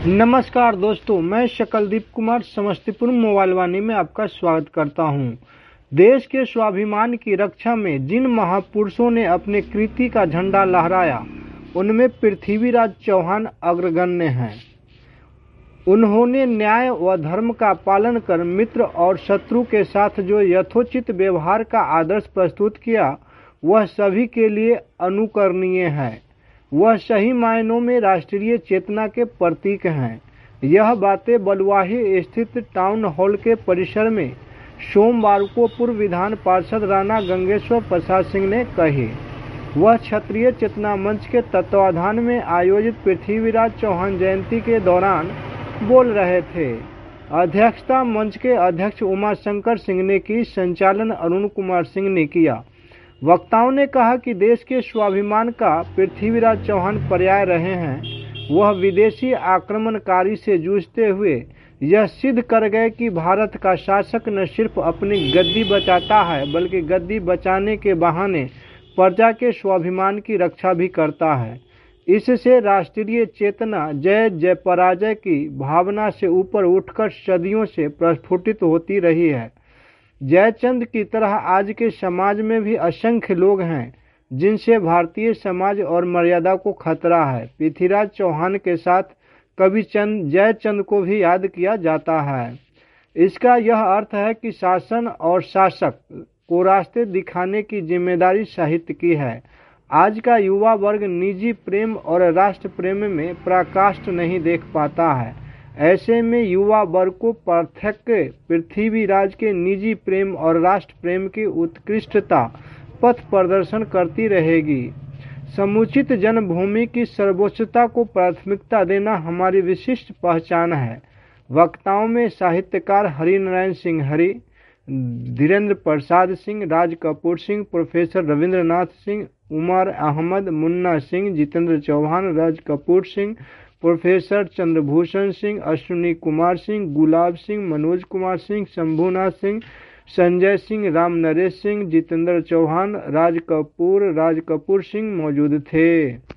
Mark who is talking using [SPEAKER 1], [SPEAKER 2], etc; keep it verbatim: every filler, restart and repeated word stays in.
[SPEAKER 1] नमस्कार दोस्तों, मैं शकलदीप कुमार समस्तीपुर मोबाइल वाणी में आपका स्वागत करता हूं। देश के स्वाभिमान की रक्षा में जिन महापुरुषों ने अपने कृति का झंडा लहराया, उनमें पृथ्वीराज चौहान अग्रगण्य हैं। उन्होंने न्याय व धर्म का पालन कर मित्र और शत्रु के साथ जो यथोचित व्यवहार का आदर्श प्रस्तुत किया, वह सभी के लिए अनुकरणीय है। वह सही मायनों में राष्ट्रीय चेतना के प्रतीक हैं। यह बातें बलुआही स्थित टाउन हॉल के परिसर में सोमवार को पूर्व विधान पार्षद राणा गंगेश्वर प्रसाद सिंह ने कही। वह क्षत्रिय चेतना मंच के तत्वाधान में आयोजित पृथ्वीराज चौहान जयंती के दौरान बोल रहे थे। अध्यक्षता मंच के अध्यक्ष उमाशंकर सिंह ने की, संचालन अरुण कुमार सिंह ने किया। वक्ताओं ने कहा कि देश के स्वाभिमान का पृथ्वीराज चौहान पर्याय रहे हैं। वह विदेशी आक्रमणकारी से जूझते हुए यह सिद्ध कर गए कि भारत का शासक न सिर्फ अपनी गद्दी बचाता है, बल्कि गद्दी बचाने के बहाने प्रजा के स्वाभिमान की रक्षा भी करता है। इससे राष्ट्रीय चेतना जय जय पराजय की भावना से ऊपर उठकर सदियों से प्रस्फुटित होती रही है। जयचंद की तरह आज के समाज में भी असंख्य लोग हैं जिनसे भारतीय समाज और मर्यादा को खतरा है। पृथ्वीराज चौहान के साथ कवि चंद जयचंद को भी याद किया जाता है। इसका यह अर्थ है कि शासन और शासक को रास्ते दिखाने की जिम्मेदारी साहित्य की है। आज का युवा वर्ग निजी प्रेम और राष्ट्र प्रेम में पराकाष्ठ नहीं देख पाता है। ऐसे में युवा वर्ग को पार्थक्य पृथ्वीराज के निजी प्रेम और राष्ट्र प्रेम की उत्कृष्टता पथ प्रदर्शन करती रहेगी। समुचित जन्मभूमि की सर्वोच्चता को प्राथमिकता देना हमारी विशिष्ट पहचान है। वक्ताओं में साहित्यकार हरिनारायण सिंह हरि, धीरेन्द्र प्रसाद सिंह, राज कपूर सिंह, प्रोफेसर रविंद्रनाथ सिंह, उमर अहमद, मुन्ना सिंह, जितेंद्र चौहान, राज कपूर सिंह, प्रोफेसर चंद्रभूषण सिंह, अश्विनी कुमार सिंह, गुलाब सिंह, मनोज कुमार सिंह, शंभुनाथ सिंह, संजय सिंह, राम नरेश सिंह, जितेंद्र चौहान, राज कपूर राज कपूर सिंह मौजूद थे।